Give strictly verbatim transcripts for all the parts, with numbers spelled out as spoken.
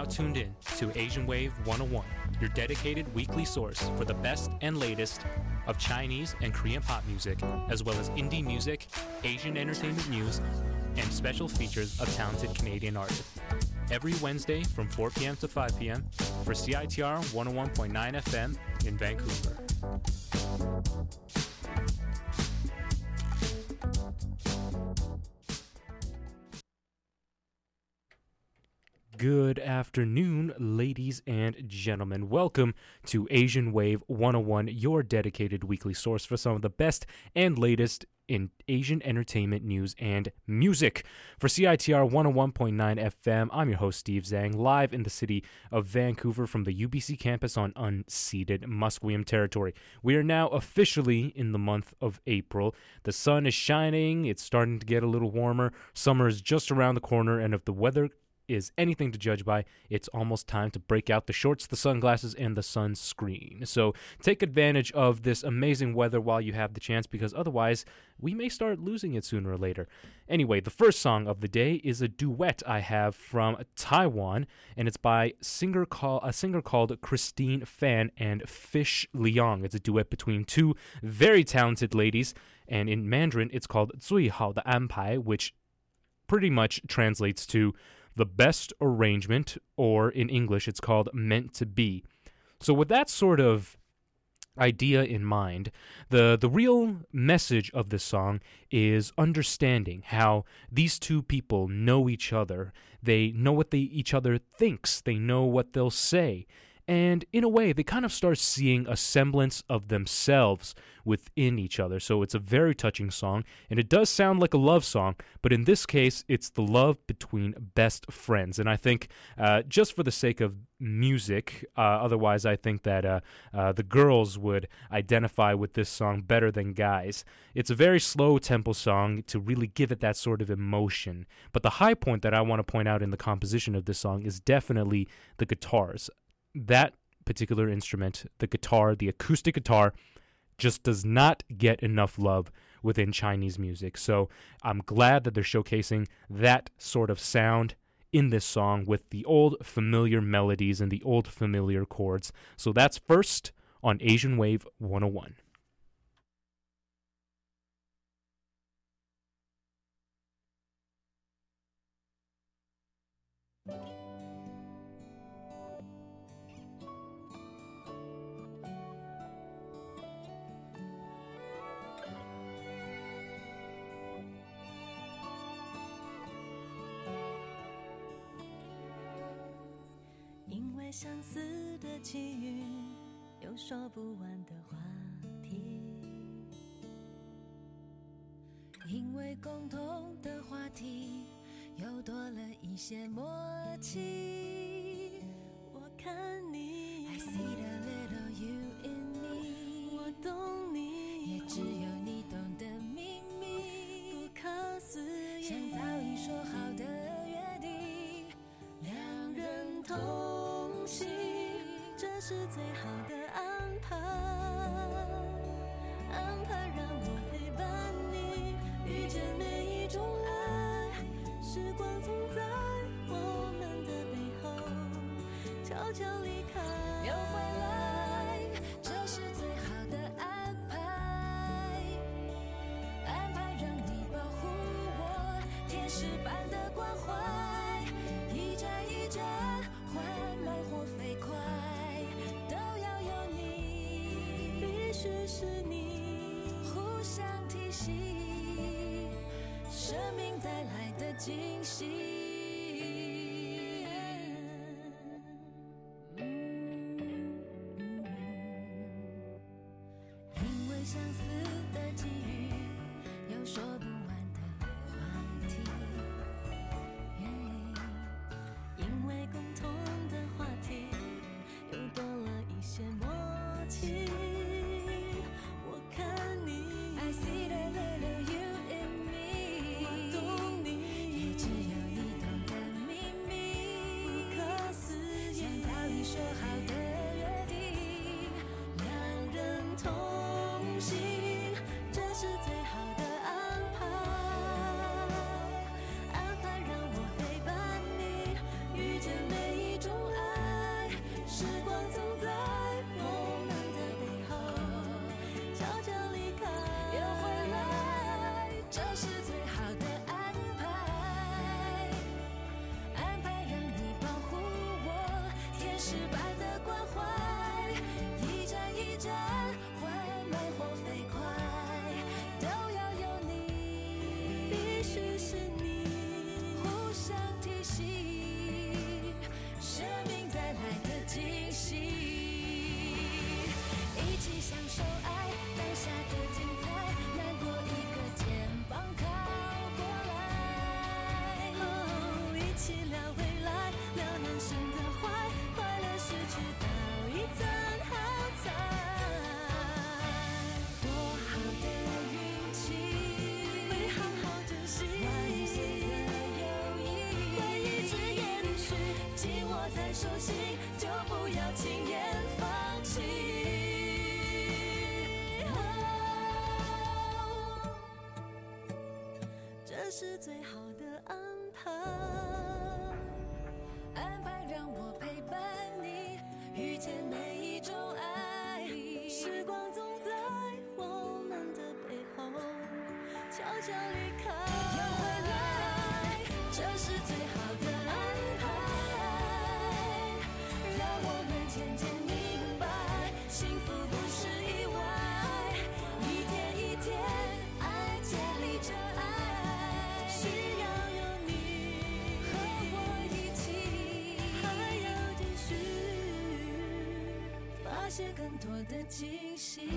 tuned in to Asian Wave one oh one, your dedicated weekly source for the best and latest of Chinese and Korean pop music, as well as indie music, Asian entertainment news, and special features of talented Canadian artists. Every Wednesday from four p.m. to five p.m. for C I T R one oh one point nine F M in Vancouver. Good afternoon, ladies and gentlemen. Welcome to Asian Wave one oh one, your dedicated weekly source for some of the best and latest in Asian entertainment news and music. For C I T R one oh one point nine F M, I'm your host, Steve Zhang, live in the city of Vancouver from the U B C campus on unceded Musqueam territory. We are now officially in the month of April. The sun is shining, it's starting to get a little warmer, summer is just around the corner, and if the weather is anything to judge by, it's almost time to break out the shorts, the sunglasses, and the sunscreen. So take advantage of this amazing weather while you have the chance, because otherwise we may start losing it sooner or later. Anyway, the first song of the day is a duet I have from Taiwan, and it's by singer call, a singer called Christine Fan and Fish Liang. It's a duet between two very talented ladies, and in Mandarin it's called 最好的安排, which pretty much translates to the best arrangement, or in English, it's called meant to be. So with that sort of idea in mind, the, the real message of this song is understanding how these two people know each other. They know what they each other thinks. They know what they'll say. And in a way, they kind of start seeing a semblance of themselves within each other. So it's a very touching song, and it does sound like a love song, but in this case, it's the love between best friends. And I think uh, just for the sake of music, uh, otherwise I think that uh, uh, the girls would identify with this song better than guys. It's a very slow tempo song to really give it that sort of emotion. But the high point that I want to point out in the composition of this song is definitely the guitars. That particular instrument, the guitar, the acoustic guitar, just does not get enough love within Chinese music. So I'm glad that they're showcasing that sort of sound in this song with the old familiar melodies and the old familiar chords. So that's first on Asian Wave one oh one. 在相似的际遇，有说不完的话题，因为共同的话题又多了一些默契。我看你 I see the little you in me， 我懂你，也只有你懂的秘密，不可思议，像早已说好的约定，两人同行，这是最好的安排，安排让我陪伴你，遇见每一种爱，时光总在我们的背后悄悄离开，又回来，这是最好的安排，安排让你保护我，天使般的关怀，一站一站缓慢或飞快，都要有你，必须是你，互相提醒，生命带来的惊喜。因为相似的际遇，有说不完的话题，因为共同的话题又多了一些默契。我看你 I see the little you in me， 我懂你，也只有你失败的关怀，一站一站缓慢或飞快，都要有你，必须是你，互相提醒，生命带来的惊喜，一起享受爱当下的精彩，难过一个肩膀靠过来，哦，一起聊未来，聊男生的坏，快乐失去到一层好彩，多好的运气，会好好珍惜，万岁的友谊会一直延续，紧握在手心，就不要轻言放弃。这是最好的安排，安排让我陪伴你，遇见每一种爱，时光总在我们的背后悄悄离开，又回来，这是最好的安排，让我们渐渐明白，幸福不是意外，一天一天爱建立着爱，需要有你和我一起，还要继续发现更多的惊喜。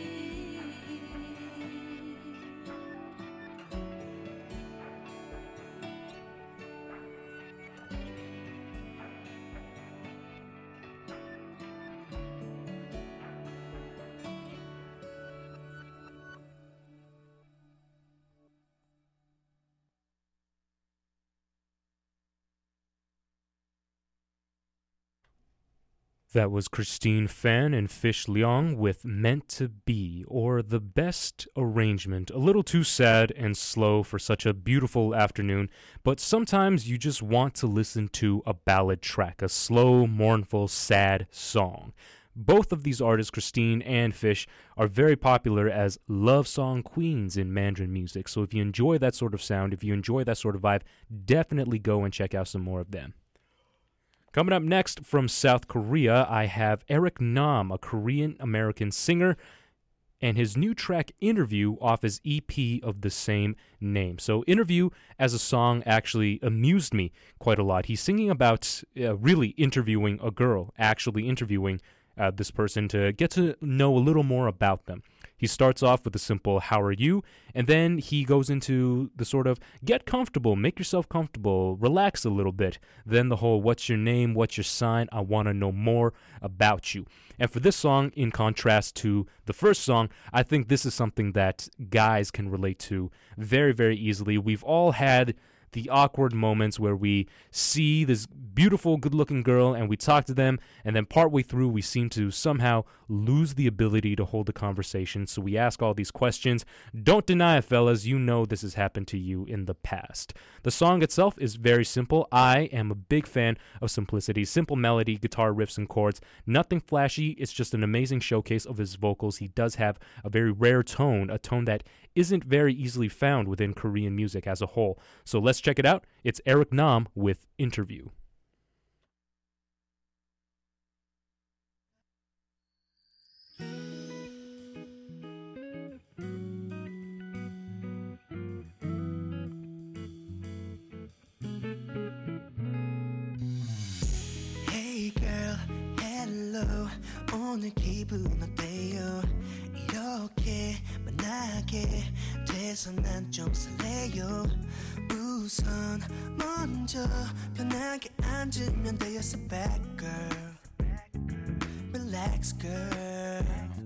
That was Christine Fan and Fish Liang with Meant to Be, or The Best Arrangement. A little too sad and slow for such a beautiful afternoon, but sometimes you just want to listen to a ballad track, a slow, mournful, sad song. Both of these artists, Christine and Fish, are very popular as love song queens in Mandarin music. So if you enjoy that sort of sound, if you enjoy that sort of vibe, definitely go and check out some more of them. Coming up next from South Korea, I have Eric Nam, a Korean-American singer, and his new track Interview off his E P of the same name. So Interview as a song actually amused me quite a lot. He's singing about uh, really interviewing a girl, actually interviewing uh, this person to get to know a little more about them. He starts off with a simple, how are you? And then he goes into the sort of, get comfortable, make yourself comfortable, relax a little bit. Then the whole, what's your name, what's your sign, I want to know more about you. And for this song, in contrast to the first song, I think this is something that guys can relate to very, very easily. We've all had the awkward moments where we see this beautiful, good-looking girl and we talk to them, and then partway through we seem to somehow lose the ability to hold a conversation, so we ask all these questions. Don't deny it, fellas. You know this has happened to you in the past. The song itself is very simple. I am a big fan of simplicity. Simple melody, guitar riffs, and chords. Nothing flashy. It's just an amazing showcase of his vocals. He does have a very rare tone, a tone that isn't very easily found within Korean music as a whole. So let's check it out. It's Eric Nam with Interview. Hey girl, hello. 오늘 기분 어때요? 이렇게 만나게 돼서 난 좀 설레요. 우선 먼저 편하게 앉으면 돼요. Sit back girl, relax girl.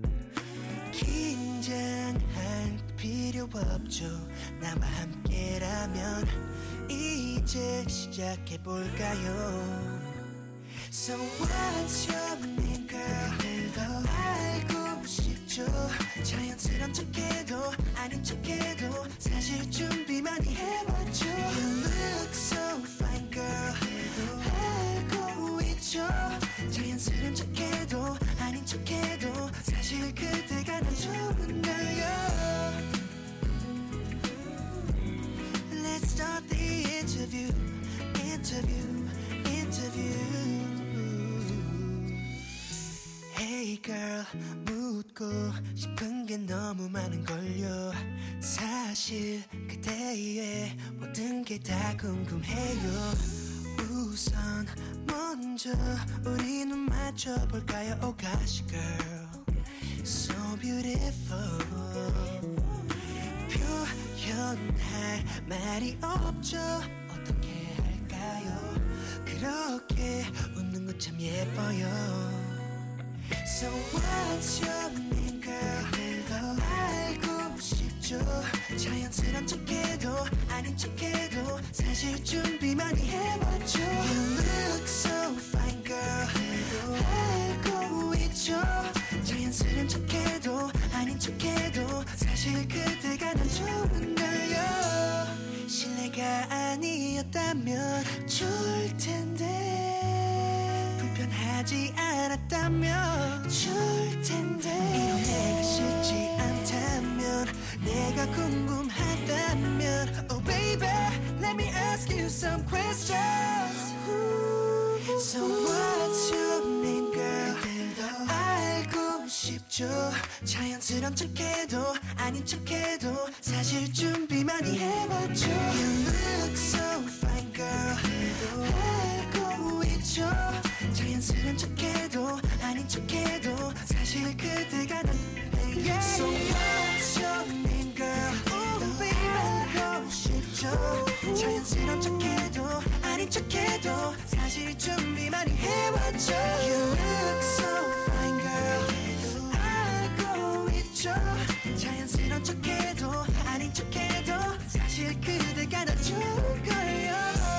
긴장할 필요 없죠. 나와 함께라면 이제 시작해볼까요? So what's your name girl? 알고 싶죠. 자연스러운 척해도 아닌 척해도 사실 준비 많이 해왔죠. You look so fine girl. 알고 있죠. 자연스러운 척해도 아닌 척해도 사실 그대가 더 좋은 걸요. Let's start the interview. Interview, interview. girl 묻고 싶은 게 너무 많은걸요 사실 그대의 모든 게 다 궁금해요 우선 먼저 우리 눈 맞춰볼까요 Oh gosh girl So beautiful 표현할 말이 없죠 어떻게 할까요 그렇게 웃는 거 참 예뻐요 So what's your name girl 더 알고 싶죠 자연스런 척해도 아닌 척해도 사실 준비 많이 해봤죠 You look so fine girl 알고 있죠 자연스런 척해도 아닌 척해도 사실 그대가 난 좋은걸요 실례가 아니었다면 좋을 텐데 불편하지 않았다면 좋을 텐데 이런 내가 싫지 않다면 내가 궁금하다면 Oh baby let me ask you some questions So what's your name girl 더 알고 싶죠 자연스런 척해도 아닌 척해도 사실 준비 많이 해봤죠 You look so fine girl 알고 있죠 자연스런 척해도 아닌 척해도 사실 그대가 난 yeah. So what's your name girl 더 알고 싶죠 자연스런 척해도 아닌 척해도 사실 준비 많이 해봤죠 You look so fine girl 알고 있죠 자연스런 척해도 아닌 척해도 사실 그대가 난 좋을걸요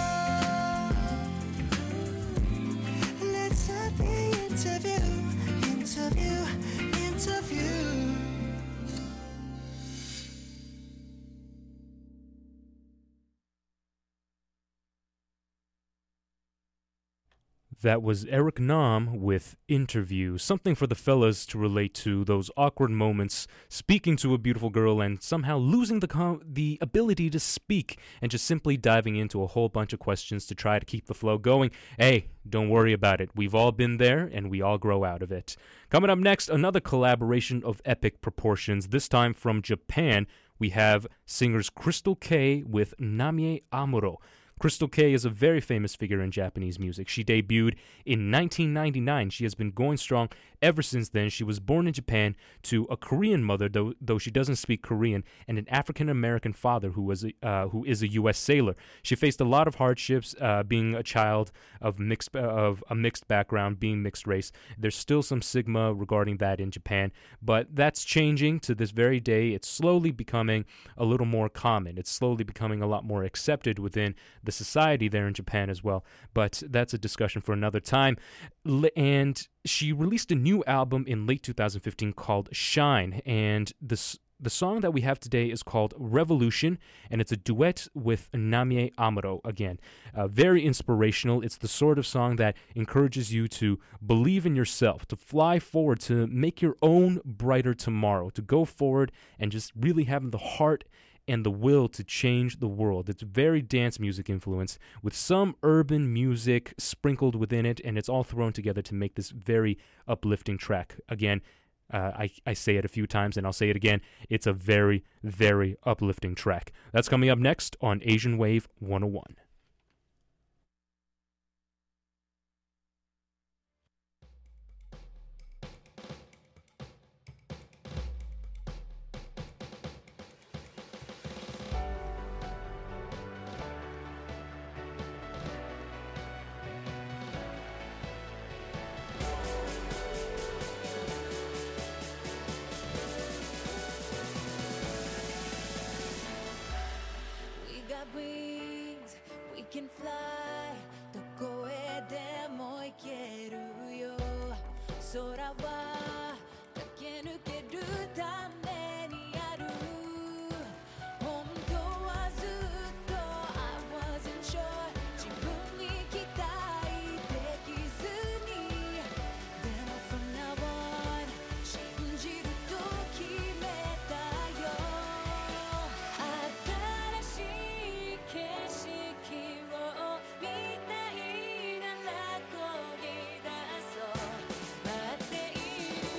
Let's start the interview Interview Interview That was Eric Nam with Interview, something for the fellas to relate to, those awkward moments, speaking to a beautiful girl and somehow losing the com- the ability to speak and just simply diving into a whole bunch of questions to try to keep the flow going. Hey, don't worry about it. We've all been there and we all grow out of it. Coming up next, another collaboration of epic proportions, this time from Japan. We have singers Crystal K with Namie Amuro. Crystal K is a very famous figure in Japanese music. She debuted in nineteen ninety-nine. She has been going strong ever since then. She was born in Japan to a Korean mother, though though she doesn't speak Korean, and an African-American father who was a, uh, who is a U S sailor. She faced a lot of hardships uh, being a child of mixed of a mixed background, being mixed race. There's still some stigma regarding that in Japan, but that's changing to this very day. It's slowly becoming a little more common. It's slowly becoming a lot more accepted within the society there in Japan as well, but that's a discussion for another time. And she released a new album in late two thousand fifteen called Shine, and this the song that we have today is called Revolution, and it's a duet with Namie Amuro again. Uh, very inspirational. It's the sort of song that encourages you to believe in yourself, to fly forward, to make your own brighter tomorrow, to go forward and just really having the heart and the will to change the world. It's very dance music influenced with some urban music sprinkled within it, and it's all thrown together to make this very uplifting track. Again, uh, I, I say it a few times, and I'll say it again. It's a very, very uplifting track. That's coming up next on Asian Wave one oh one. Wings, we can fly どこへでも行けるよ空は駆け抜けるためにある本当はずっと I wasn't sure 自分に期待できずにでも from now on 信じると決めたよ新しい景色を見たいなら漕ぎ出そう待っている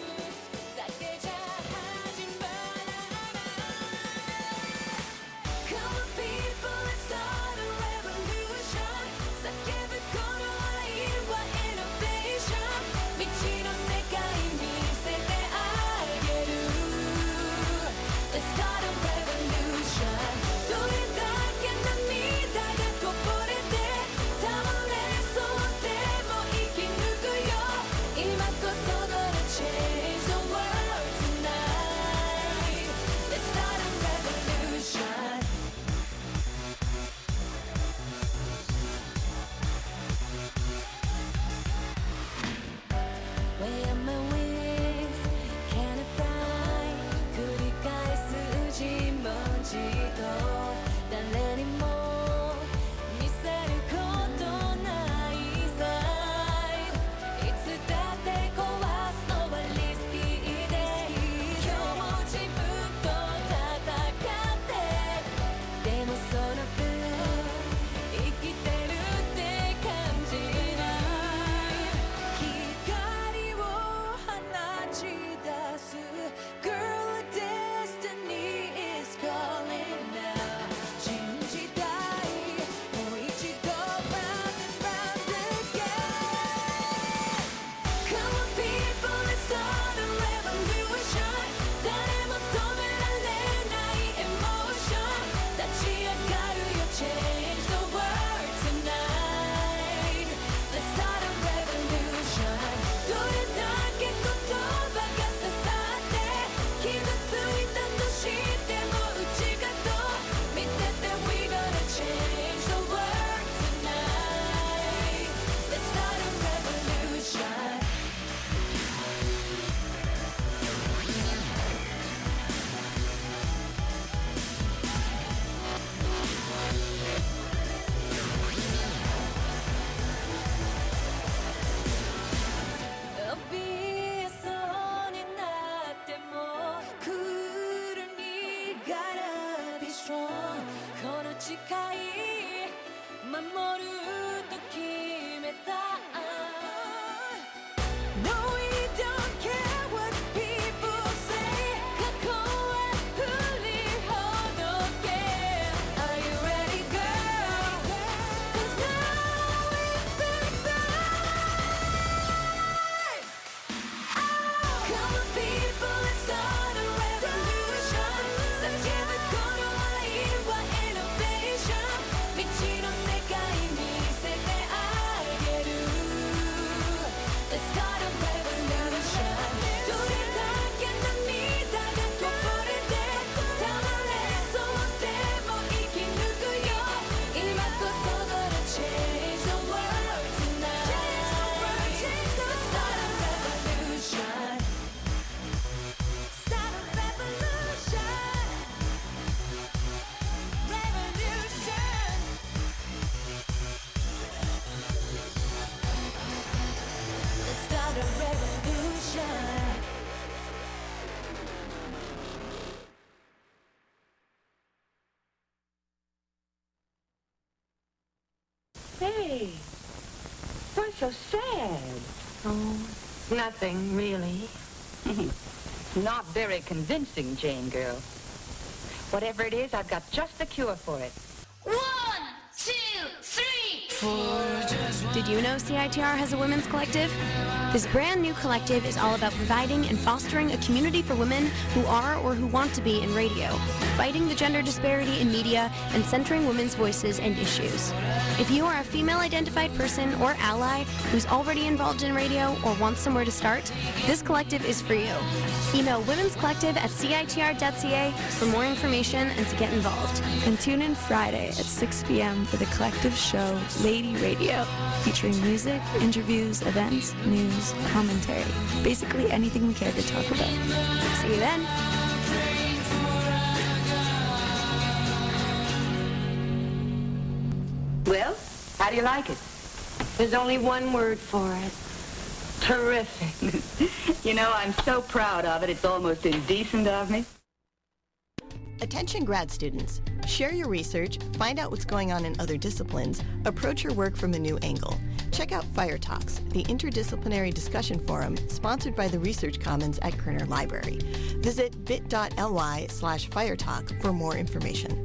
No, we don't care what people say. 가까워 흘리 어떻게? Are you ready, girl? 'Cause now it's the time. Come on, people, let's start a revolution. 상계를 걸어와 일과 innovation. 미치는 세상이 네 세대 알게로. Let's start a revolution. 둘이 함께 난 믿다가 꽃보를 때 담아내 소원대 뭐 이긴 누구요? 이 맞고 서거를 change the world tonight. Let's start a revolution. Start a revolution. Revolution. Let's start a revolution. Hey, what's so sad? Oh, nothing really. Not very convincing, Jane girl. Whatever it is, I've got just the cure for it. One, two, three, four. Did you know C I T R has a women's collective? This brand new collective is all about providing and fostering a community for women who are or who want to be in radio, fighting the gender disparity in media, and centering women's voices and issues. If you are a female-identified person or ally who's already involved in radio or wants somewhere to start, this collective is for you. Email women's collective at C I T R dot C A for more information and to get involved. And tune in Friday at six p.m. for the collective show Lady Radio, featuring music, interviews, events, news, commentary, basically anything we care to talk about. See you then. Well, how do you like it? There's only one word for it. Terrific. You know, I'm so proud of it, it's almost indecent of me. Attention grad students. Share your research, find out what's going on in other disciplines, approach your work from a new angle. Check out Fire Talks, the interdisciplinary discussion forum sponsored by the Research Commons at Kerner Library. Visit bit.ly slash firetalk for more information.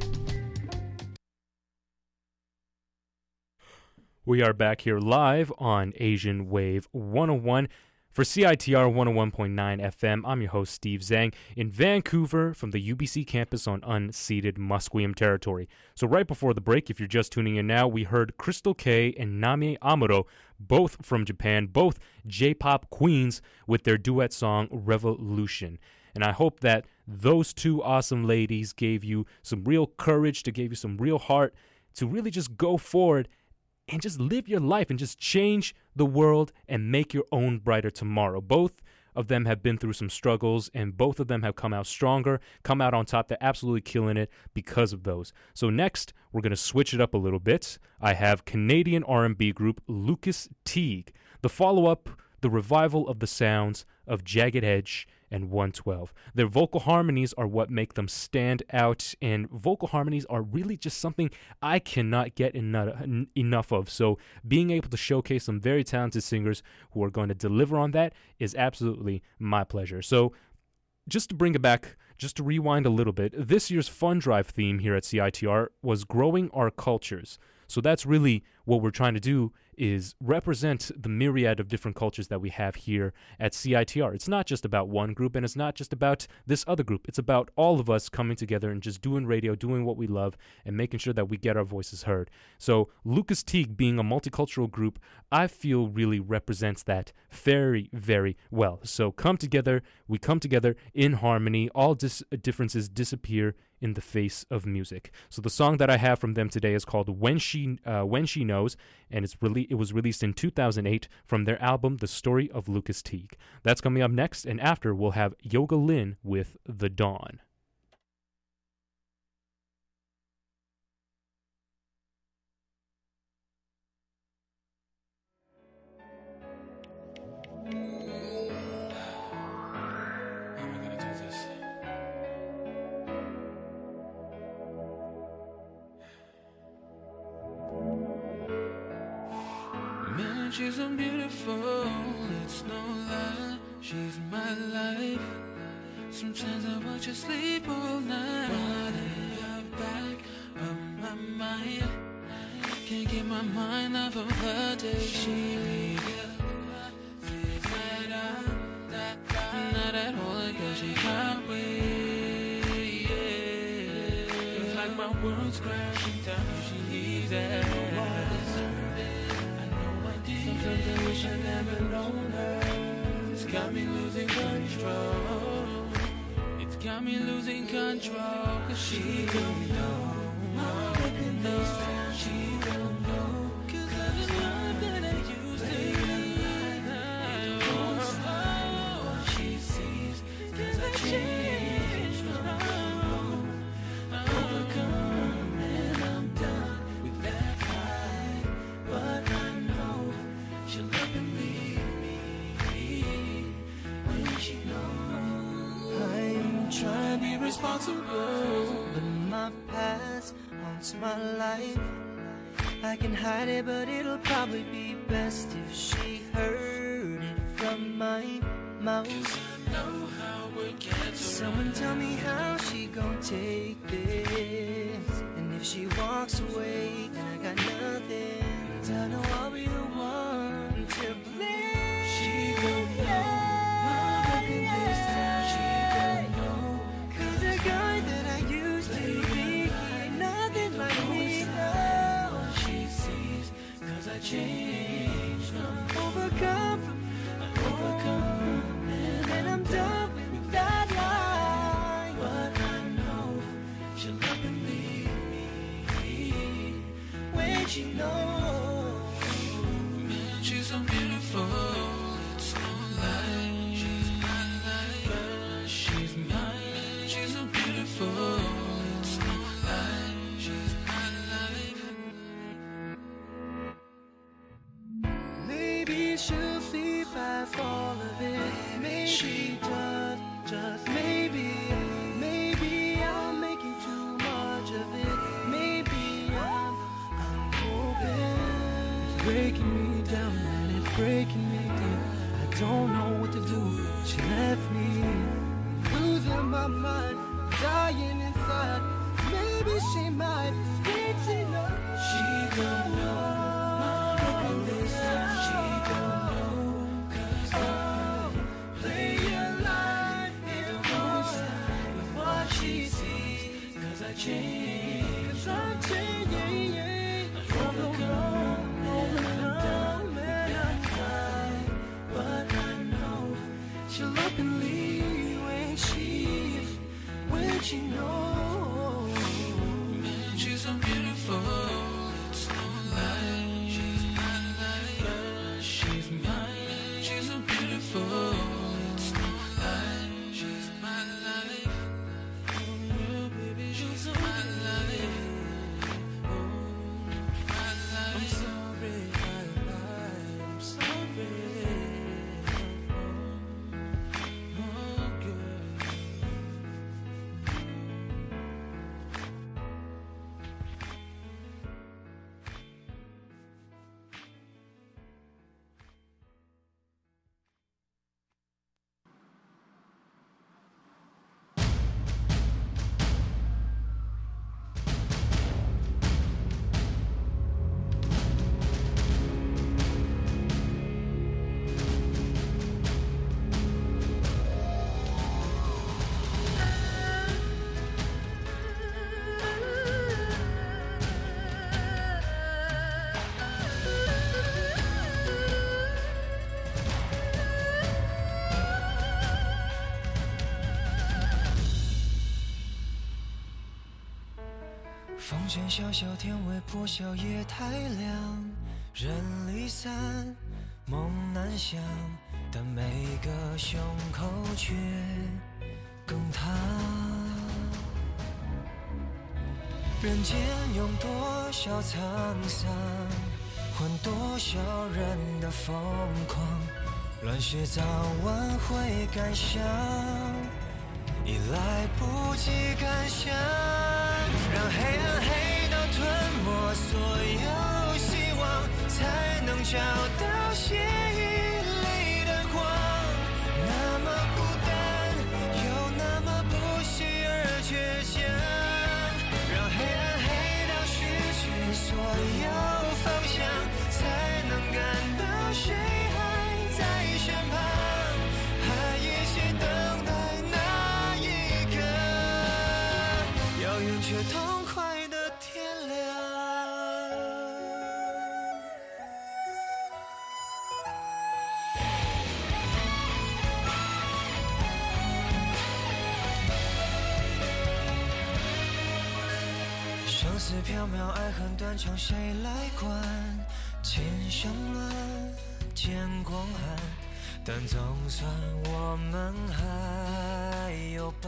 We are back here live on Asian Wave one oh one for C I T R one oh one point nine F M. I'm your host, Steve Zhang, in Vancouver from the U B C campus on unceded Musqueam territory. So right before the break, if you're just tuning in now, we heard Crystal K and Nami Amuro, both from Japan, both J-pop queens, with their duet song Revolution. And I hope that those two awesome ladies gave you some real courage, to give you some real heart, to really just go forward and just live your life and just change the world and make your own brighter tomorrow. Both of them have been through some struggles, and both of them have come out stronger, come out on top. They're absolutely killing it because of those. So next, we're going to switch it up a little bit. I have Canadian R and B group Lucas Teague, the follow-up, the revival of the sounds of Jagged Edge and one twelve. Their vocal harmonies are what make them stand out, and vocal harmonies are really just something I cannot get enough, enough of. So being able to showcase some very talented singers who are going to deliver on that is absolutely my pleasure. So just to bring it back, just to rewind a little bit, this year's Fun Drive theme here at C I T R was Growing Our Cultures. So that's really what we're trying to do, is represent the myriad of different cultures that we have here at C I T R. It's not just about one group, and it's not just about this other group. It's about all of us coming together and just doing radio, doing what we love, and making sure that we get our voices heard. So Lucas Teague, being a multicultural group, I feel really represents that very, very well. So come together, we come together in harmony, all dis- differences disappear in the face of music. So the song that I have from them today is called When She uh, When She Knows, and it's really it was released in two thousand eight from their album The Story of Lucas Teague. That's coming up next, and after we'll have Yoga Lin with The Dawn. Many she's so beautiful, it's no lie. She's my life. Sometimes I watch her sleep all night. Running her back of my mind. Can't get my mind off of her day. She not at all because she can't wait. It's like my world's crashing down. She needs that. Sometimes I wish I never known her. It's got me losing control. It's got me losing control. Cause she don't know. My goodness, she don't know. Cause love is not that I used to be. I don't know what she sees. Cause I changed now. I'm overcome and I'm done with that fight. But I know she'll look at me when she knows. I'm trying to be responsible, but my past haunts my life. I can hide it, but it'll probably be best if she heard it from my mouth. I know how it gets. Someone tell me how she gon' take this. And if she walks away, then I got nothing. I know I'll be the one to blame. She don't know. My goodness, she don't know. Cause the guy that I used to be ain't nothing like me now. She sees, cause I changed. I'm Overcome, I'm overcome, and I'm done with that lie. but I know she'll look at me When she knows. Man, she's so beautiful, it's no lie. She's my life, she's mine. She's so beautiful, it's no lie. She's my life. Maybe she'll see past all of it. Maybe just, just maybe, maybe I'm making too much of it. Maybe I'm, I'm hoping it's breaking me down and it's breaking me down. I don't know what to do. She left me losing my mind, dying inside. Maybe she might think she knows. She don't know. My goodness, she don't know. Cause I Play your life in one with what she sees. Cause I changed. Cause I'm changing. Overcome, overcome, and I'm fine. But I know she'll look and leave when she, when she knows. Man, she's so beautiful, it's no lie. She's my life, she's mine. She's so beautiful, it's no lie. She's my life. Oh, yeah, baby, she's my life. Oh, my life. I'm sorry, I lied. I'm sorry. Oh, girl. 风卷小小，天微破晓，夜太亮，人离散，梦难想，但每个胸口却更烫。人间用多少沧桑，换多少人的疯狂，乱世早晚会感伤，已来不及感想，让黑暗黑到吞没所有希望，才能能找到血液里的光，那么孤单，又那么不喜而倔强，让黑暗黑到失去所有方向，才能感到谁还在身旁，还一起等待那一刻，遥远却痛快的天亮。生死缥缈，爱恨断肠，谁来管？今生乱，见光寒，但总算我们还有伴。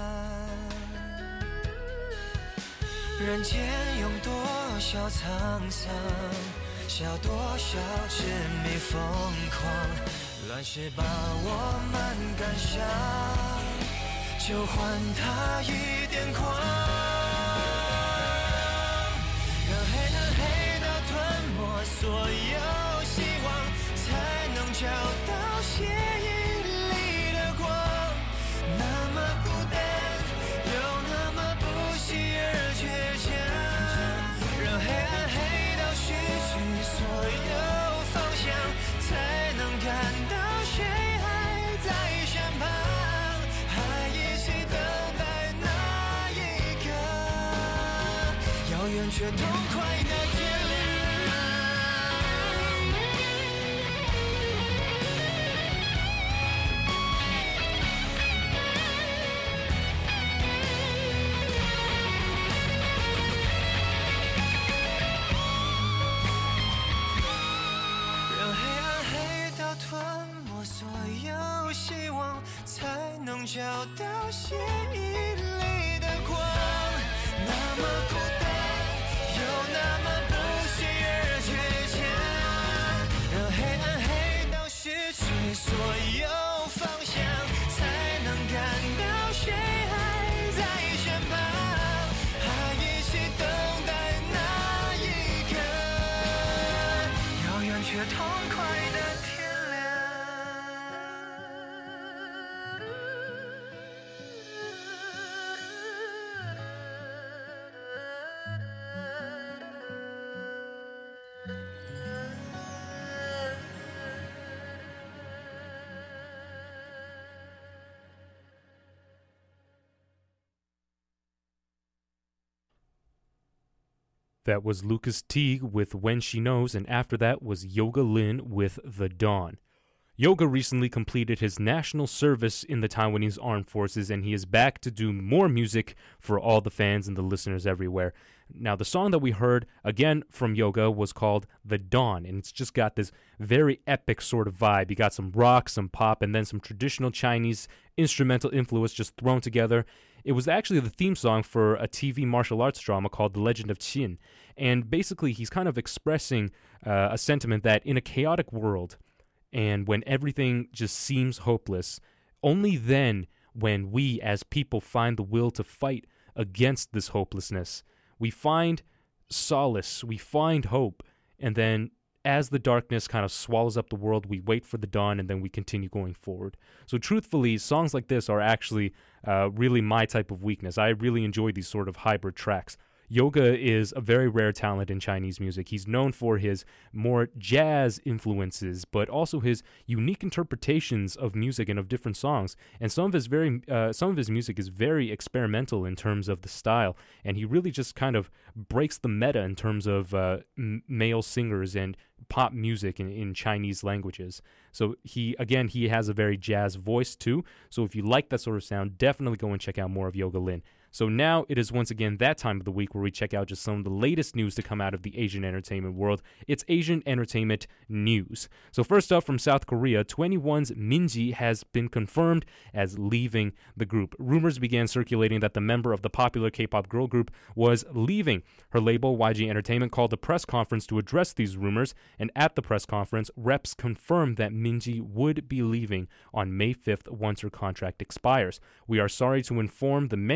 人间有多少沧桑，笑多少痴迷疯狂，乱世把我们赶上，就还他一点光。所有希望，才能找到血液里的光，那么孤单，又那么不喜而倔强，让黑暗黑到失去所有方向，才能感到谁还在身旁，还一起等待那一刻，遥远却痛快的天亮。找到血液里的光，那么孤单，又那么不喜而倔强，让黑暗黑到失去所有方向，才能感到谁还在身旁，还一起等待那一刻，遥远却痛快的天亮。 That was Lucas Teague with When She Knows, and after that was Yoga Lin with The Dawn. Yoga recently completed his national service in the Taiwanese Armed Forces, and he is back to do more music for all the fans and the listeners everywhere. Now, the song that we heard, again, from Yoga was called The Dawn, and it's just got this very epic sort of vibe. You got some rock, some pop, and then some traditional Chinese instrumental influence just thrown together. It was actually the theme song for a T V martial arts drama called The Legend of Qin. And basically, he's kind of expressing uh, a sentiment that in a chaotic world, and when everything just seems hopeless, only then, when we as people find the will to fight against this hopelessness, we find solace, we find hope, and then as the darkness kind of swallows up the world, we wait for the dawn, and then we continue going forward. So truthfully, songs like this are actually uh, really my type of weakness. I really enjoy these sort of hybrid tracks. Yoga is a very rare talent in Chinese music. He's known for his more jazz influences, but also his unique interpretations of music and of different songs. And some of his very, uh, some of his music is very experimental in terms of the style, and he really just kind of breaks the meta in terms of uh, m- male singers and pop music in, in Chinese languages. So he, again, he has a very jazz voice too. So if you like that sort of sound, definitely go and check out more of Yoga Lin. So now it is once again that time of the week where we check out just some of the latest news to come out of the Asian entertainment world. It's Asian entertainment news. So first up, from South Korea, twenty-one's Minji has been confirmed as leaving the group. Rumors began circulating that the member of the popular K-pop girl group was leaving. Her label, Y G Entertainment, called a press conference to address these rumors, and at the press conference, reps confirmed that Minji would be leaving on May fifth once her contract expires. We are sorry to inform the many to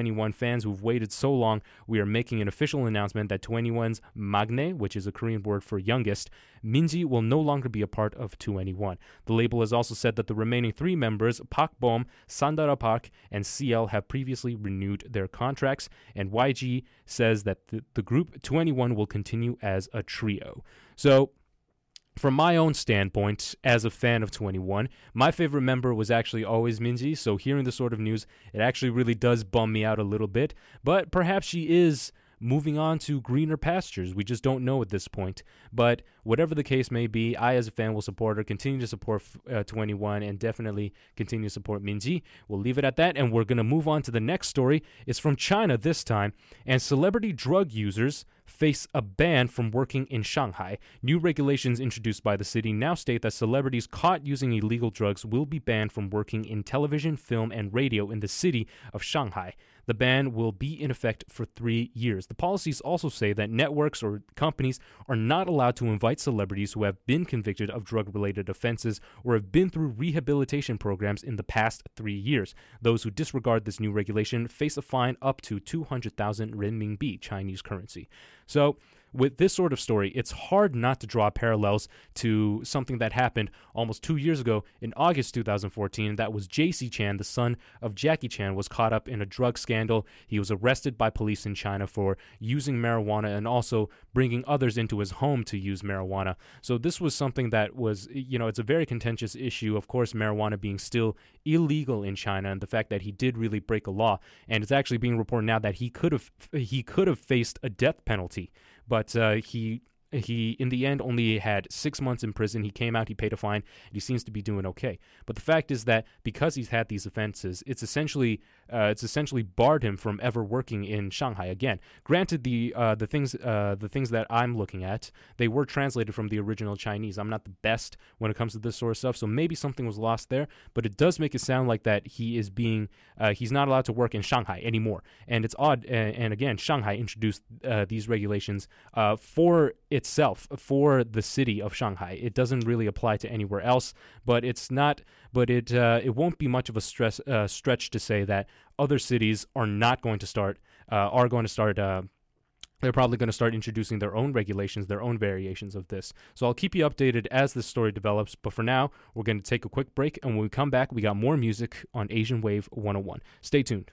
twenty-one fans who've waited so long, we are making an official announcement that twenty-one's maknae, which is a Korean word for youngest, Minji, will no longer be a part of twenty-one. The label has also said that the remaining three members, Park Bom, Sandara Park, and C L, have previously renewed their contracts, and Y G says that the, the group twenty-one will continue as a trio. So, from my own standpoint, as a fan of twenty-one, my favorite member was actually always Minji, so hearing this sort of news, it actually really does bum me out a little bit, but perhaps she is moving on to greener pastures. We just don't know at this point. But whatever the case may be, I as a fan will support her, continue to support uh, twenty-one, and definitely continue to support Minji. We'll leave it at that, and we're going to move on to the next story. It's from China this time, and celebrity drug users face a ban from working in Shanghai. New regulations introduced by the city now state that celebrities caught using illegal drugs will be banned from working in television, film, and radio in the city of Shanghai. The ban will be in effect for three years. The policies also say that networks or companies are not allowed to invite celebrities who have been convicted of drug-related offenses or have been through rehabilitation programs in the past three years. Those who disregard this new regulation face a fine up to two hundred thousand renminbi, Chinese currency. So, with this sort of story, it's hard not to draw parallels to something that happened almost two years ago in August two thousand fourteen. That was J C Chan, the son of Jackie Chan, was caught up in a drug scandal. He was arrested by police in China for using marijuana and also bringing others into his home to use marijuana. So this was something that was, you know, it's a very contentious issue. Of course, marijuana being still illegal in China, and the fact that he did really break a law. And it's actually being reported now that he could have he could have faced a death penalty. But uh, he, he, in the end, only had six months in prison. He came out, he paid a fine, and he seems to be doing okay. But the fact is that because he's had these offenses, it's essentially uh, it's essentially barred him from ever working in Shanghai again. Granted, the uh, the things uh, the things that I'm looking at, they were translated from the original Chinese. I'm not the best when it comes to this sort of stuff, so maybe something was lost there. But it does make it sound like that he is being uh, he's not allowed to work in Shanghai anymore. And it's odd. And, and again, Shanghai introduced uh, these regulations uh, for itself, for the city of Shanghai. It doesn't really apply to anywhere else. But it's not. But it uh, it won't be much of a stress uh, stretch to say that other cities are not going to start uh, are going to start. Uh, they're probably going to start introducing their own regulations, their own variations of this. So I'll keep you updated as this story develops. But for now, we're going to take a quick break, and when we come back, we got more music on Asian Wave one oh one. Stay tuned.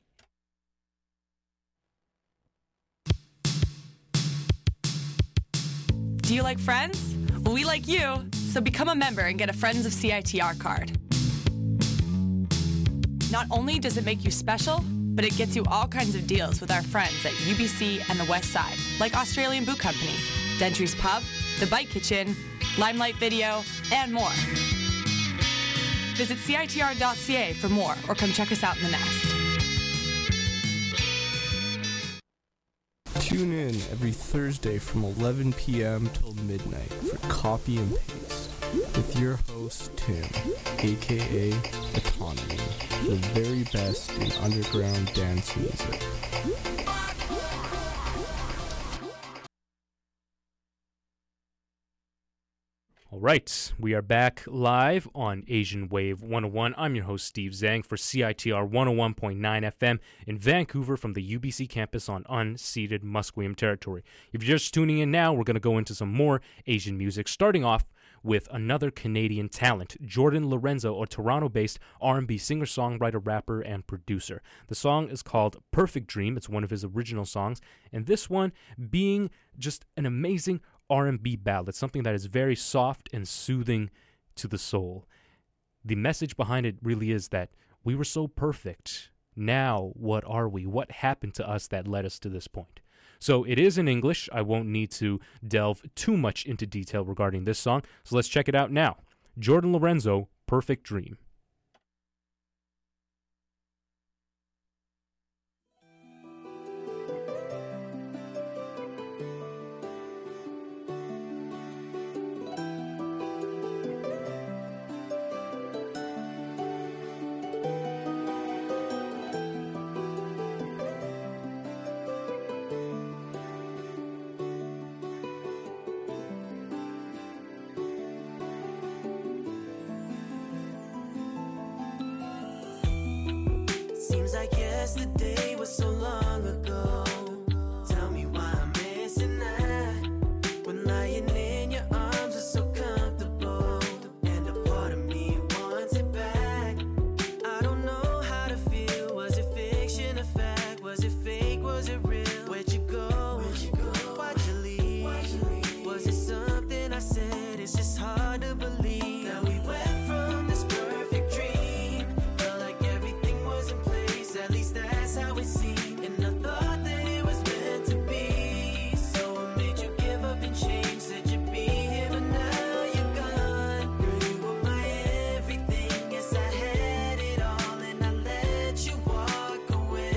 Do you like Friends? Well, we like you, so become a member and get a Friends of C I T R card. Not only does it make you special, but it gets you all kinds of deals with our friends at U B C and the West Side, like Australian Boot Company, Dentry's Pub, The Bite Kitchen, Limelight Video, and more. Visit C I T R dot C A for more, or come check us out in the Nest. Tune in every Thursday from eleven p.m. till midnight for Copy and Paste with your host, Tim, aka Autonomy, the very best in underground dance music. All right, we are back live on Asian Wave one oh one. I'm your host, Steve Zhang, for C I T R one oh one point nine F M in Vancouver from the U B C campus on unceded Musqueam territory. If you're just tuning in now, we're going to go into some more Asian music, starting off with another Canadian talent, Jordan Lorenzo, a Toronto-based R and B singer-songwriter, rapper, and producer. The song is called Perfect Dream. It's one of his original songs, and this one being just an amazing R and B ballad, something that is very soft and soothing to the soul. The message behind it really is that we were so perfect. Now, what are we? What happened to us that led us to this point? So it is in English. I won't need to delve too much into detail regarding this song, so let's check it out now. Jordan Lorenzo, Perfect Dream. Seems like yesterday was so long ago. Tell me why I'm missing that. When lying in your arms is so comfortable, and a part of me wants it back. I don't know how to feel. Was it fiction or fact? Was it fake? Was it real? Where'd you go? Where'd you go? Why'd you leave? Why'd you leave? Was it something I said? It's just hard to believe that we went from this perfect dream. Felt like everything was in place. At least that's how it seemed. And I thought that it was meant to be. So I made you give up and change. Said you'd be here, but now you're gone. Girl, you were my everything. Yes, I had it all, and I let you walk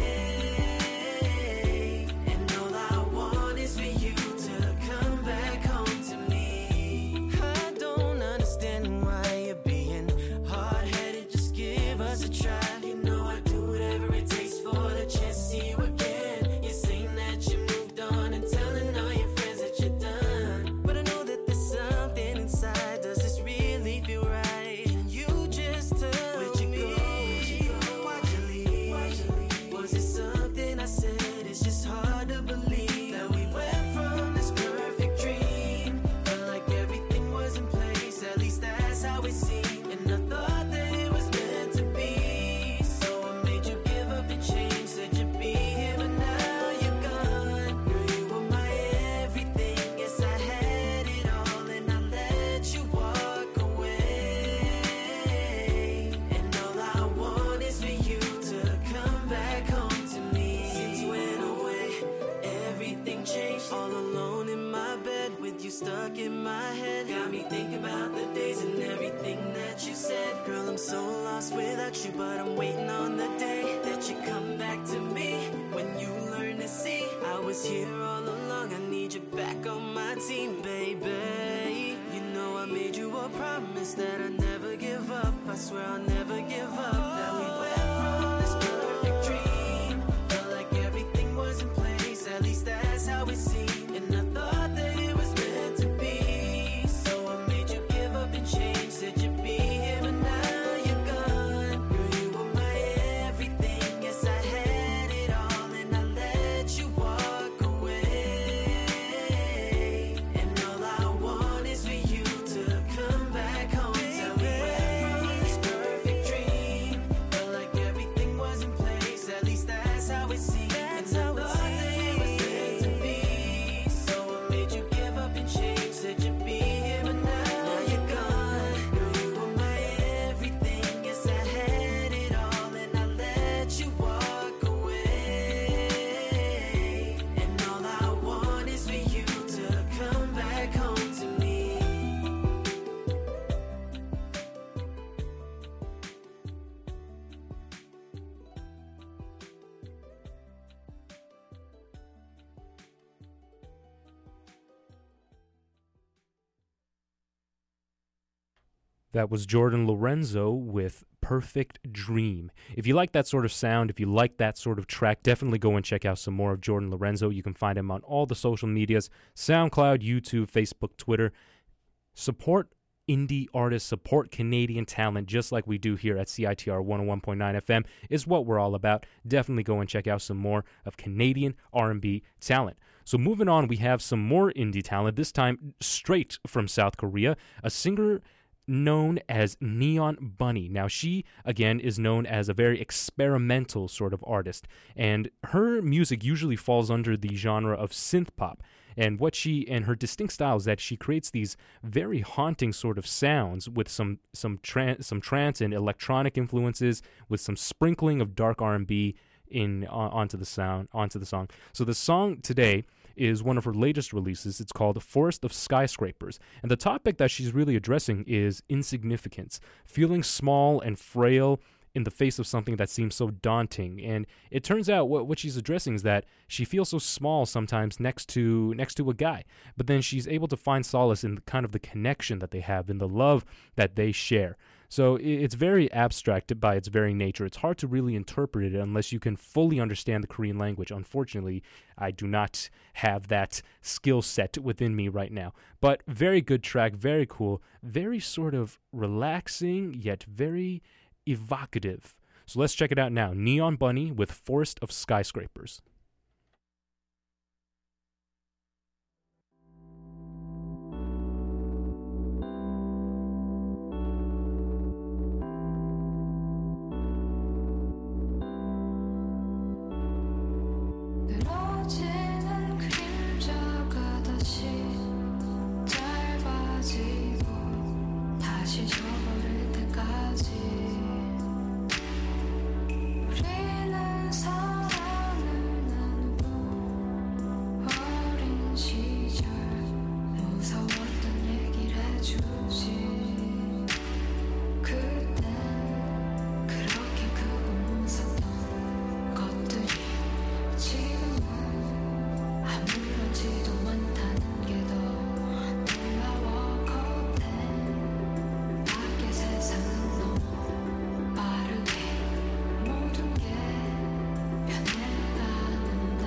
away. And all I want is for you to come back home to me. I don't understand why you're being hard-headed. Just give us a try. You know I'd do whatever it takes for the chance to see you again. You're saying that you moved on and telling all your friends that you're done. But I know that there's something inside. Does this really feel right? And you just tell Where'd you me. Go? Where'd you go? Why'd you leave? Why'd you leave? Was it something I said? It's just hard to believe that we went from this perfect dream. Felt like everything was in place. At least that's how it seemed. And I thought that it was meant to be. So I made you give up and change. Said you'd be here, but now you're gone. Girl, you were my everything. Yes, I had it all, and I let you walk away. And all I want is for you to come back home to me. Since you went away, everything changed. All alone in my bed with you stuck in my head. Got me thinking about the days and everything that you said. Girl, I'm so lost without you, but I'm waiting on the day that you come back to me. When you learn to see I was here all along. I need you back on my team, baby. You know I made you a promise that I never give up. I swear I'll never give up. That we went from this perfect dream. Felt like everything was in place. At least that's how it seemed. And I thought that it was meant to be. So I made you give up and change. Said you'd be here, but now you're gone. Girl, you were my everything. Yes, I had it all, and I let you walk away. And all I want is for you to come back home. Tell me where from this perfect dream. Felt like everything was in place. At least that's how it seemed. That's how it seemed. It was meant to be. So I made you give up and change. Said you'd be here, but now you're gone. Girl, you were my everything. Yes, I had it all, and I let you walk away. And all I want is for you to come back home to me. That was Jordan Lorenzo with Perfect Dream. If you like that sort of sound, if you like that sort of track, definitely go and check out some more of Jordan Lorenzo. You can find him on all the social medias, SoundCloud, YouTube, Facebook, Twitter. Support indie artists, support Canadian talent, just like we do here at C I T R one oh one point nine F M, is what we're all about. Definitely go and check out some more of Canadian R and B talent. So moving on, we have some more indie talent, this time straight from South Korea, a singer known as Neon Bunny. Now, she, again, is known as a very experimental sort of artist, and her music usually falls under the genre of synth pop. And what she, and her distinct style is that she creates these very haunting sort of sounds with some some, tran- some trance and electronic influences, with some sprinkling of dark R and B in on, onto the sound, onto the song. So the song today is one of her latest releases. It's called Forest of Skyscrapers. And the topic that she's really addressing is insignificance, feeling small and frail in the face of something that seems so daunting. And it turns out what, what she's addressing is that she feels so small sometimes next to next to a guy, but then she's able to find solace in the, kind of the connection that they have, in the love that they share. So it's very abstract by its very nature. It's hard to really interpret it unless you can fully understand the Korean language. Unfortunately, I do not have that skill set within me right now. But very good track, very cool, very sort of relaxing, yet very evocative. So let's check it out now. Neon Bunny with Forest of Skyscrapers. 늘어지는 그림자가 다시 짧아지고 다시 져버릴 때까지 우리는 사랑을 나누고 어린 시절 무서웠던 얘기를 해주지 그땐 그렇게 크고 무섭던 것들이 지금은 아무렇지도 않다는 게 더 놀라워 겉엔 밖의 세상은 너무 빠르게 모든 게 변해가는데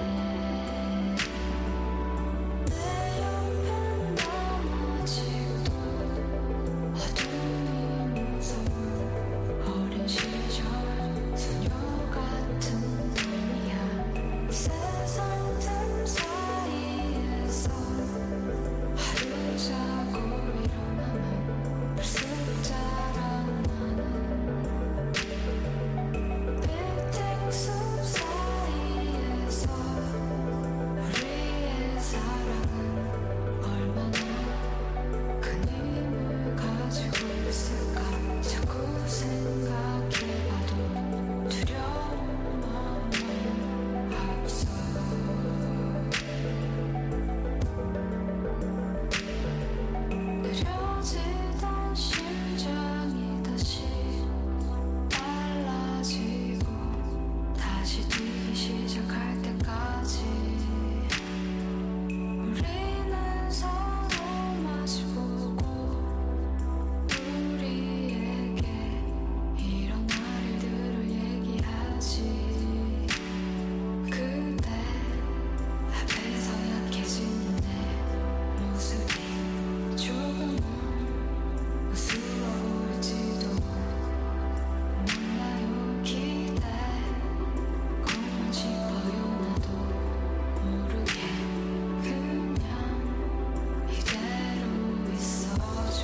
내 옆엔 난 아직도 어둠이 무서운 어린 시절 소녀 같은 놈이야 세상 틈 사이에서 하루 자고 일어나면 불쑥 자라나는 빌딩 숲 사이에서 우리의 사랑은 얼마나 큰 힘을 가지고 있을까 자꾸 생각해봐도 두려운 마음은 앞서 느려지던 심장이 다시 빨라지고 다시 뛰기 시작할 때까지 우리는 서로 마주보고 우리에게 일어날 일들을 얘기하지 그때 앞에서 약해진 내 모습이 조금은 우스워 보일지도 몰라요 기대고만 싶어요 나도 모르게 그냥 이대로 있어줘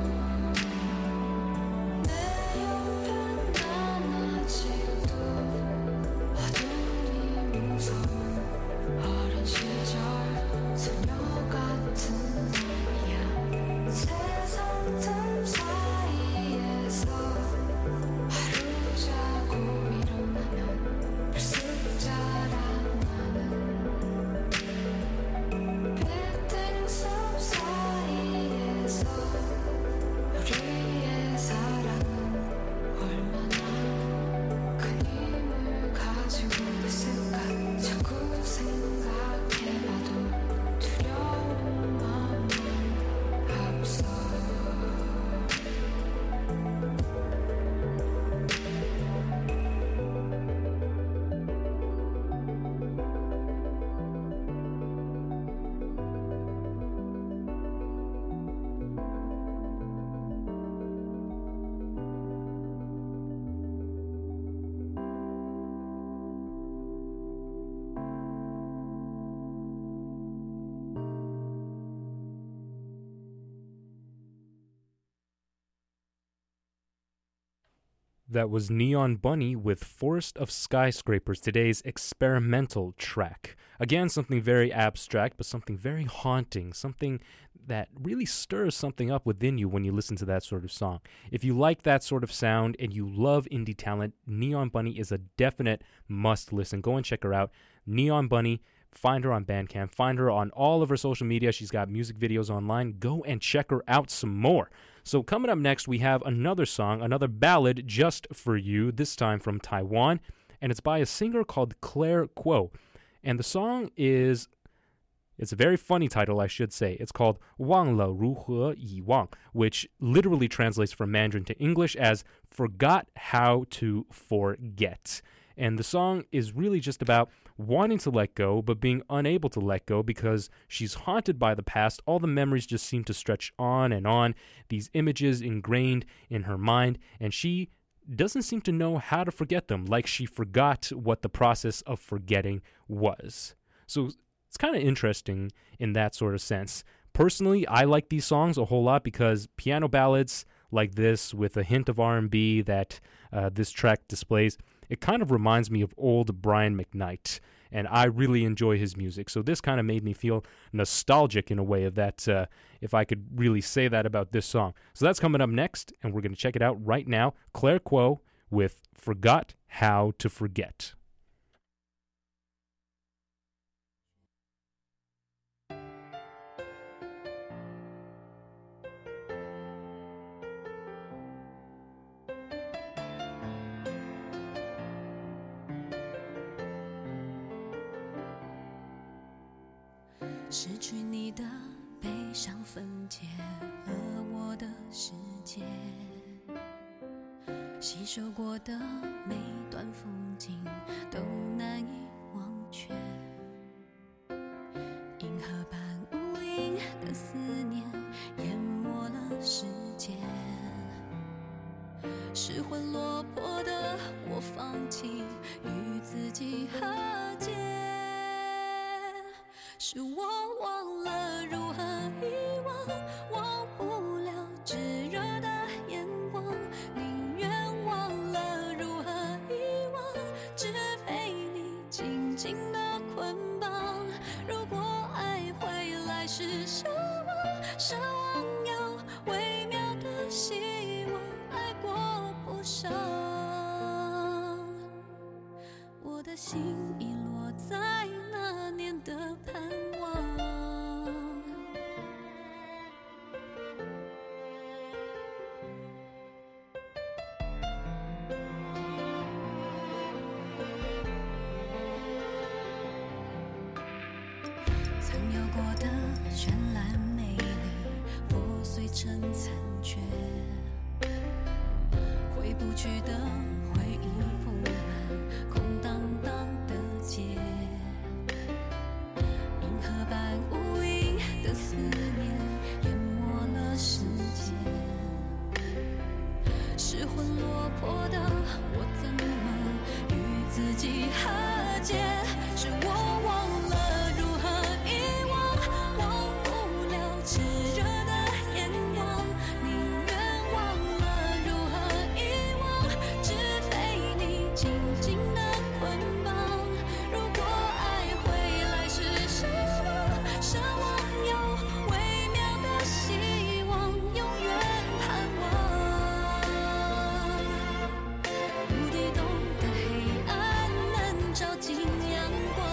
내 옆엔 난 아직도 어둠이 무서운 어린 시절 소녀 같은 놈이야 세상 틈 사이에서 하루 자고 일어나면 불쑥 자라나는 빌딩 숲 사이에서 우리의 사랑은 얼마나 큰 힘을 가지고 있을까 자꾸 생각해봐도 두려운 마음은 앞서 That was Neon Bunny with Forest of Skyscrapers, today's experimental track. Again, something very abstract, but something very haunting, something that really stirs something up within you when you listen to that sort of song. If you like that sort of sound and you love indie talent, Neon Bunny is a definite must listen. Go and check her out. Neon Bunny, find her on Bandcamp, find her on all of her social media. She's got music videos online. Go and check her out some more. So coming up next, we have another song, another ballad just for you, this time from Taiwan, and it's by a singer called Claire Kuo. And the song is, it's a very funny title, I should say. It's called 忘了如何遗忘, which literally translates from Mandarin to English as forgot how to forget. And the song is really just about wanting to let go, but being unable to let go because she's haunted by the past. All the memories just seem to stretch on and on, these images ingrained in her mind, and she doesn't seem to know how to forget them, like she forgot what the process of forgetting was. So it's kind of interesting in that sort of sense. Personally, I like these songs a whole lot because piano ballads like this with a hint of R and B that uh, this track displays, it kind of reminds me of old Brian McKnight, and I really enjoy his music. So this kind of made me feel nostalgic in a way of that, uh, if I could really say that about this song. So that's coming up next, and we're going to check it out right now. Claire Kuo with Forgot How to Forget. 失去你的悲伤分解了我的世界，吸收过的每段风景都难以忘却，银河般无垠的思念淹没了世界，失魂落魄的我放弃与自己和解，是我忘了如何遗忘，忘不了炙热的眼光，宁愿忘了如何遗忘，只被你紧紧的捆绑。如果爱回来是奢望，奢望有微妙的希望，爱过不伤，我的心已落在那年的盼望。曾有过的绚烂美丽破碎成残缺，回不去的回忆铺满空荡荡的街，银河般无垠的思念淹没了世界，失魂落魄的我怎么与自己和解，是我忘了如何遗忘，忘不了炙热的眼光，宁愿忘了如何遗忘，只被你紧紧的捆绑。如果爱回来是奢望，奢望有微妙的希望，永远盼望。无底洞的黑暗能照进阳光。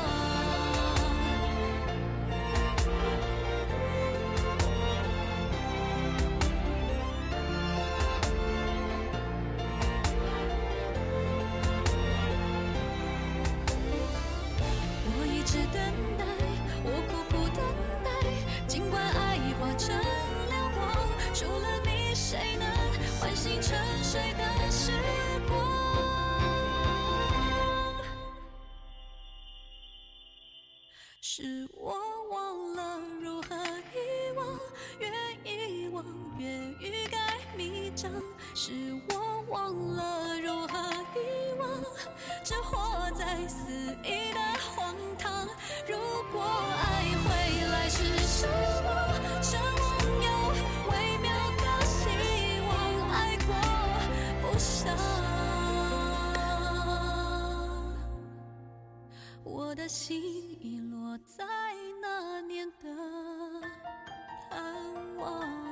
我一直等待，我苦苦等待，尽管爱化成流光，除了你，谁能唤醒沉睡的时光？是我忘了如何遗忘，越遗忘越欲盖弥彰，是我忘了如何遗忘，只活在肆意的荒唐。如果爱回来是奢望，奢望有微妙的希望，爱过不伤，我的心已落在那年的盼望。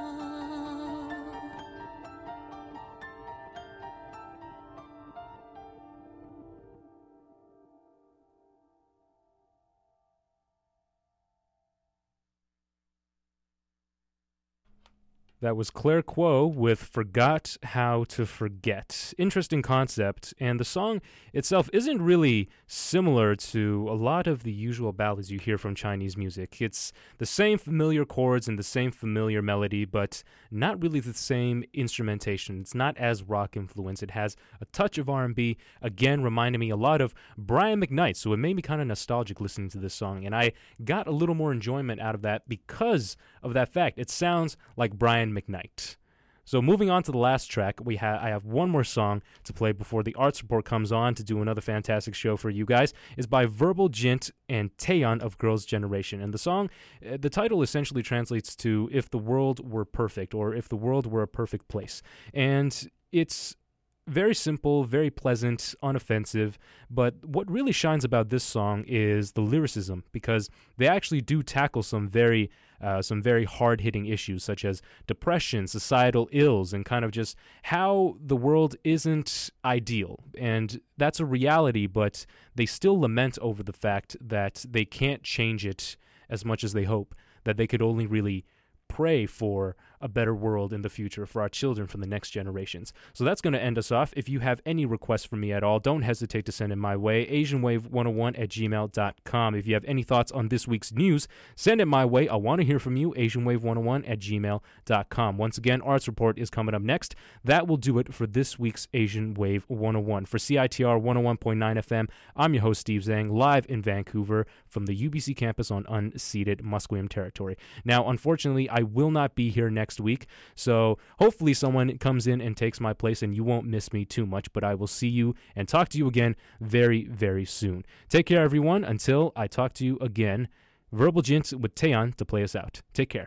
That was Claire Kuo with Forgot How to Forget. Interesting concept, and the song itself isn't really similar to a lot of the usual ballads you hear from Chinese music. It's the same familiar chords and the same familiar melody, but not really the same instrumentation. It's not as rock influenced. It has a touch of R and B, again reminding me a lot of Brian McKnight, so it made me kind of nostalgic listening to this song, and I got a little more enjoyment out of that because of that fact. It sounds like Brian McKnight. So moving on to the last track, we ha- I have one more song to play before the Arts Report comes on to do another fantastic show for you guys. It's by Verbal Jint and Taeyeon of Girls' Generation. And the song, uh, the title essentially translates to If the World Were Perfect, or If the World Were a Perfect Place. And it's very simple, very pleasant, unoffensive, but what really shines about this song is the lyricism, because they actually do tackle some very uh, some very hard-hitting issues, such as depression, societal ills, and kind of just how the world isn't ideal. And that's a reality, but they still lament over the fact that they can't change it as much as they hope, that they could only really pray for a better world in the future for our children, for the next generations. So that's going to end us off. If you have any requests from me at all, don't hesitate to send it my way, asian wave one oh one at gmail dot com. If you have any thoughts on this week's news, send it my way. I want to hear from you, asian wave one oh one at gmail dot com. Once again, Arts Report is coming up next. That will do it for this week's Asian Wave one oh one. For C I T R one oh one point nine F M, I'm your host, Steve Zhang, live in Vancouver from the U B C campus on unceded Musqueam territory. Now, unfortunately, I will not be here next week, so hopefully someone comes in and takes my place and you won't miss me too much, but I will see you and talk to you again very, very soon. Take care, everyone. Until I talk to you again, Verbal Jint with Taeyeon to play us out. Take care.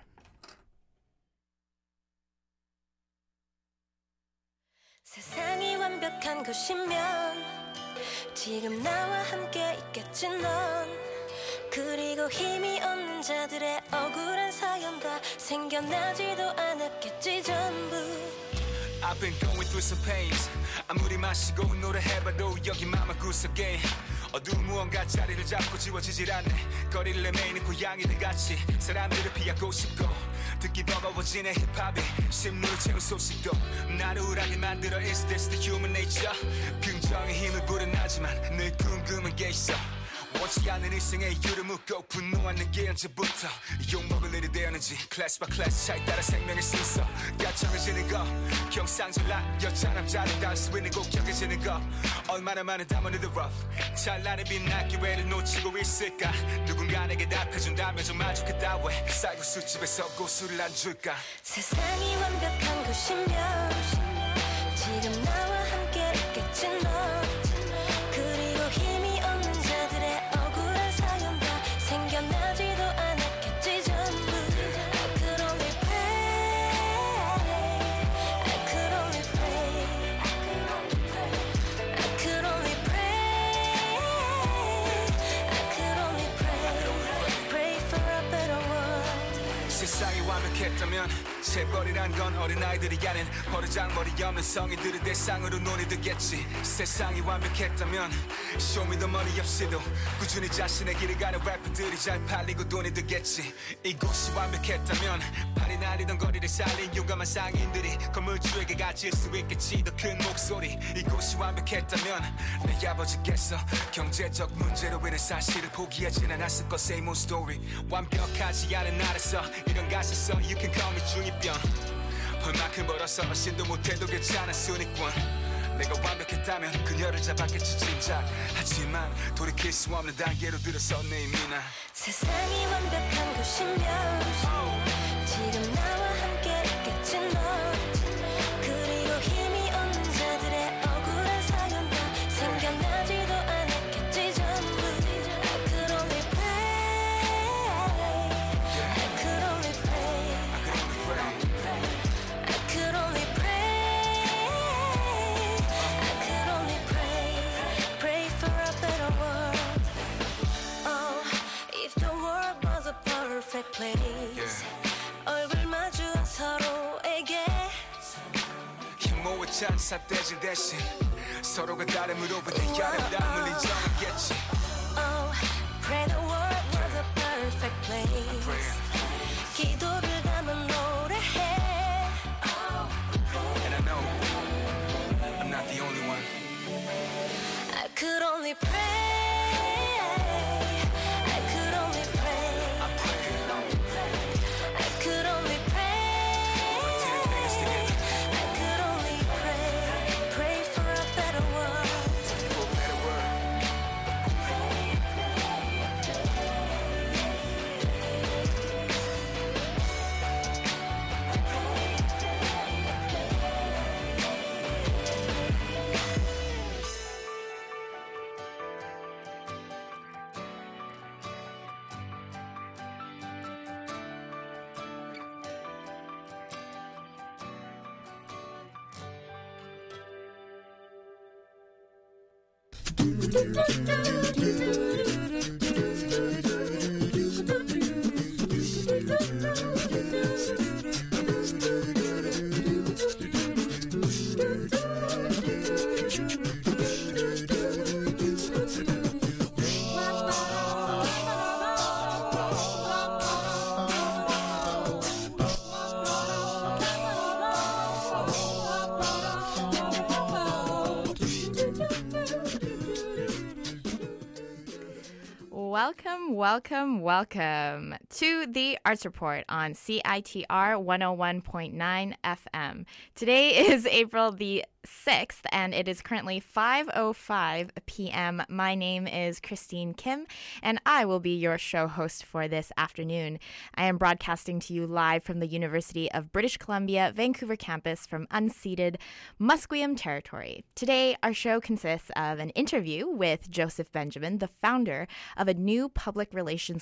세상이 완벽한 곳이면 지금 나와 함께 있겠지 넌 그리고 힘이 없는 자들의 억울한 사연과 생겨나지도 않았겠지 전부 I've been going through some pains 아무리 마시고 노래해봐도 여기 맘만 구석에 어두운 무언가 자리를 잡고 지워지질 않네 거리를 내매이는 고양이들 같이 사람들을 피하고 싶고 듣기 버거워지네 힙합이 심루를 채운 소식도 나를 우울하게 만들어 Is this the human nature 긍정의 힘을 불어나지만 늘 궁금한 게 있어 원치 않는 일생의 이유를 묻고 분노한 내게 언제부터 욕먹을 일이 되었는지 클래스 바 클래스 차에 따라 생명의 순서 가정해지는 거 경상전란 여자 남자를 닿을 수 있는 꼭 격해지는 거 얼마나 많은 담원을 the rough 찬란히 빛난 기회를 놓치고 있을까 누군가 내게 답해준다면 정말 좋겠다 왜 쌀고 술집에서 고수를 안 줄까 세상이 완벽한 곳이면 지금 나와 함께 있겠지 넌 그리고 힘이 없는 자들의 억울한 사연과 생겨나지도 않았겠지 전부 I could only pray I could only pray I could only pray I could only pray Pray for a better world 세상이 완벽했다면 재벌이란 건 어린아이들이 아닌 버르장머리 없는 성인들의 대상으로 눈이 뜨겠지 세상이 완벽했다면 쇼미더머니 없이도 꾸준히 자신의 길을 가는 래퍼들이 잘 팔리고 돈이 들겠지 이곳이 완벽했다면 팔이 날리던 거리를 살린 용감한 상인들이 건물주에게 가질 수 있겠지 더 큰 목소리 이곳이 완벽했다면 내 아버지께서 경제적 문제로 인해 사실을 포기하진 않았을 것 same old story 완벽하지 않은 나라서 이런 가사서 You can call me 중이병 얼마큼 벌어서 신도 못해도 괜찮은 순위권 내가 완벽했다면 그녀를 잡았겠지 진작 하지만 돌이킬 수 없는 단계로 들어섰네 이미 난 세상이 완벽한 곳이면 지금 나와 함께 있겠지 넌 그리고 힘이 없는 자들의 억울한 사연과 생겨나지도 않았겠지 전부 I could only pray I could only pray I could only pray I could only pray Pray for a better world Oh if the world was a perfect place 얼굴 마주한 서로에게 혐오의 찬사대질 대신 서로가 다름으로 인해 아름다움을 인정하겠지 Oh pray the world was a perfect place 기도를 담은 노래해 And I know I'm not the only one I could only pray I could only pray I pray I could only pray I could only pray Pray for a better world for a better world Welcome, welcome, welcome to the Arts Report on C I T R one oh one point nine F M. Today is April the sixth, and it is currently five oh five p.m. My name is Christine Kim, and I will be your show host for this afternoon. I am broadcasting to you live from the University of British Columbia, Vancouver campus from unceded Musqueam territory. Today, our show consists of an interview with Joseph Benjamin, the founder of a new public relations